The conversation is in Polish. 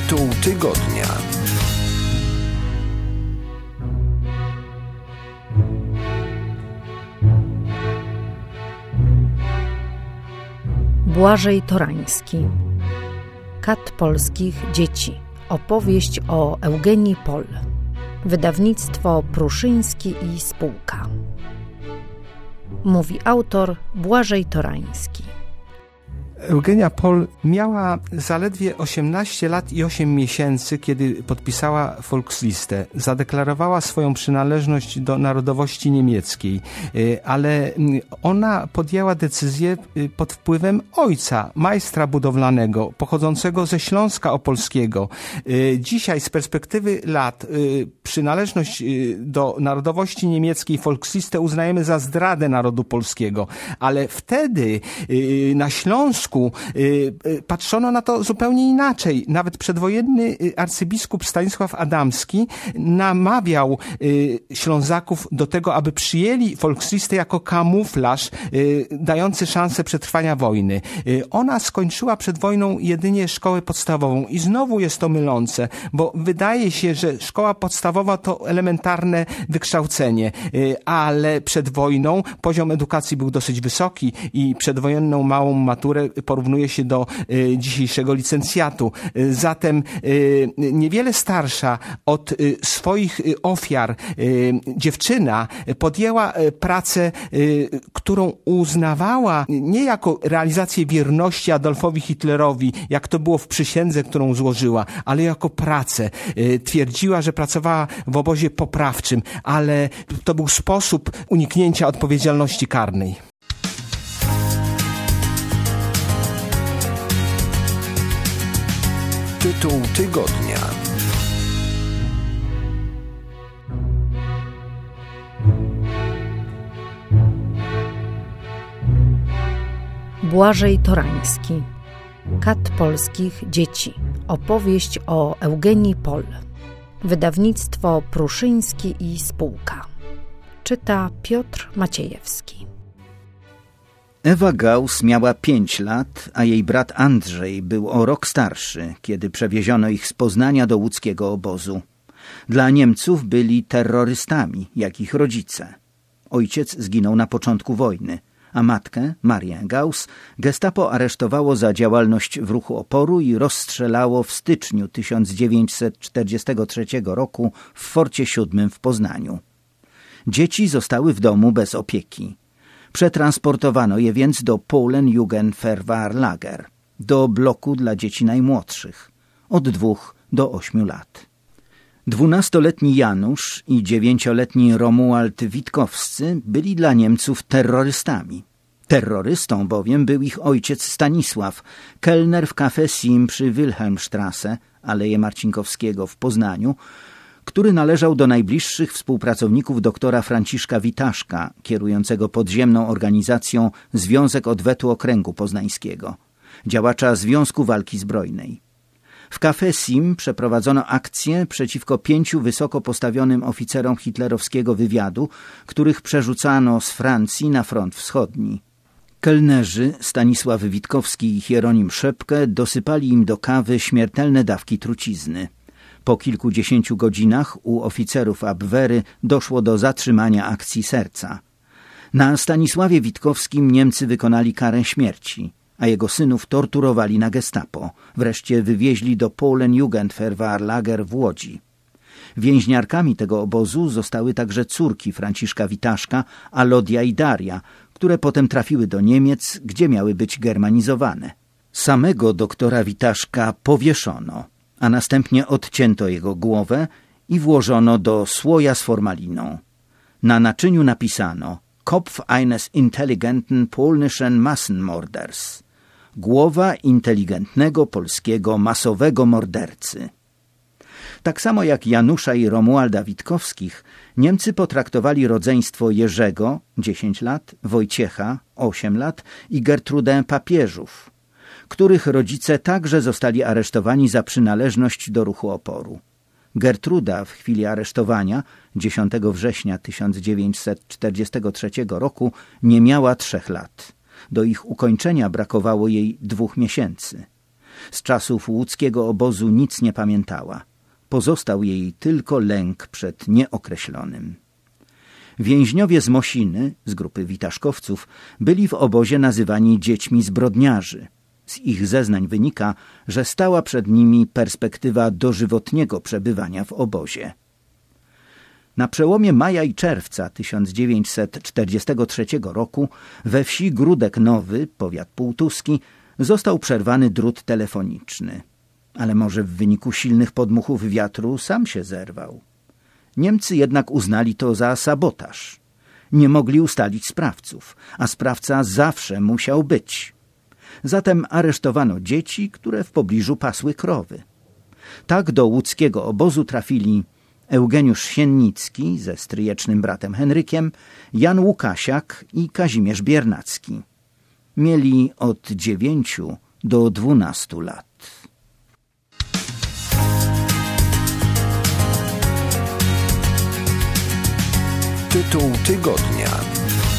Tytuł tygodnia. Błażej Torański. Kat polskich dzieci. Opowieść o Eugenii Poll. Wydawnictwo Pruszyński i Spółka. Mówi autor Błażej Torański. Eugenia Poll miała zaledwie 18 lat i 8 miesięcy, kiedy podpisała Volkslistę. Zadeklarowała swoją przynależność do narodowości niemieckiej, ale ona podjęła decyzję pod wpływem ojca, majstra budowlanego, pochodzącego ze Śląska Opolskiego. Dzisiaj z perspektywy lat przynależność do narodowości niemieckiej Volkslistę uznajemy za zdradę narodu polskiego, ale wtedy na Śląsku patrzono na to zupełnie inaczej. Nawet przedwojenny arcybiskup Stanisław Adamski namawiał Ślązaków do tego, aby przyjęli Volkslistę jako kamuflaż dający szansę przetrwania wojny. Ona skończyła przed wojną jedynie szkołę podstawową i znowu jest to mylące, bo wydaje się, że szkoła podstawowa to elementarne wykształcenie, ale przed wojną poziom edukacji był dosyć wysoki i przedwojenną małą maturę porównuje się do dzisiejszego licencjatu. Zatem niewiele starsza od swoich ofiar dziewczyna podjęła pracę, którą uznawała nie jako realizację wierności Adolfowi Hitlerowi, jak to było w przysiędze, którą złożyła, ale jako pracę. Twierdziła, że pracowała w obozie poprawczym, ale to był sposób uniknięcia odpowiedzialności karnej. Tytuł tygodnia. Błażej Torański. Kat polskich dzieci. Opowieść o Eugenii Poll. Wydawnictwo Pruszyński i Spółka. Czyta Piotr Maciejewski. Ewa Gauss miała 5 lat, a jej brat Andrzej był o rok starszy, kiedy przewieziono ich z Poznania do łódzkiego obozu. Dla Niemców byli terrorystami, jak ich rodzice. Ojciec zginął na początku wojny, a matkę, Marię Gauss, gestapo aresztowało za działalność w ruchu oporu i rozstrzelało w styczniu 1943 roku w Forcie VII w Poznaniu. Dzieci zostały w domu bez opieki. Przetransportowano je więc do Polen-Jugendverwahrlager, do bloku dla dzieci najmłodszych, od 2 do 8 lat. 12-letni Janusz i 9-letni Romuald Witkowscy byli dla Niemców terrorystami. Terrorystą bowiem był ich ojciec Stanisław, kelner w Café Sim przy Wilhelmstrasse, Aleje Marcinkowskiego w Poznaniu, który należał do najbliższych współpracowników doktora Franciszka Witaszka, kierującego podziemną organizacją Związek Odwetu Okręgu Poznańskiego, działacza Związku Walki Zbrojnej. W Café Sim przeprowadzono akcję przeciwko 5 wysoko postawionym oficerom hitlerowskiego wywiadu, których przerzucano z Francji na front wschodni. Kelnerzy Stanisław Witkowski i Hieronim Szepkę dosypali im do kawy śmiertelne dawki trucizny. Po kilkudziesięciu godzinach u oficerów Abwehry doszło do zatrzymania akcji serca. Na Stanisławie Witkowskim Niemcy wykonali karę śmierci, a jego synów torturowali na gestapo. Wreszcie wywieźli do Polen-Jugendverwahrlager w Łodzi. Więźniarkami tego obozu zostały także córki Franciszka Witaszka, Alodia i Daria, które potem trafiły do Niemiec, gdzie miały być germanizowane. Samego doktora Witaszka powieszono, a następnie odcięto jego głowę i włożono do słoja z formaliną. Na naczyniu napisano Kopf eines intelligenten polnischen Massenmorders. Głowa inteligentnego polskiego masowego mordercy. Tak samo jak Janusza i Romualda Witkowskich, Niemcy potraktowali rodzeństwo Jerzego, 10 lat, Wojciecha, 8 lat i Gertrudę Papieżów, których rodzice także zostali aresztowani za przynależność do ruchu oporu. Gertruda w chwili aresztowania 10 września 1943 roku nie miała 3 lat. Do ich ukończenia brakowało jej 2 miesięcy. Z czasów łódzkiego obozu nic nie pamiętała. Pozostał jej tylko lęk przed nieokreślonym. Więźniowie z Mosiny, z grupy witaszkowców, byli w obozie nazywani dziećmi zbrodniarzy. Z ich zeznań wynika, że stała przed nimi perspektywa dożywotniego przebywania w obozie. Na przełomie maja i czerwca 1943 roku we wsi Gródek Nowy, powiat półtuski, został przerwany drut telefoniczny. Ale może w wyniku silnych podmuchów wiatru sam się zerwał. Niemcy jednak uznali to za sabotaż. Nie mogli ustalić sprawców, a sprawca zawsze musiał być. Zatem aresztowano dzieci, które w pobliżu pasły krowy. Tak do łódzkiego obozu trafili Eugeniusz Siennicki ze stryjecznym bratem Henrykiem, Jan Łukasiak i Kazimierz Biernacki. Mieli od 9 do 12 lat. Tytuł tygodnia.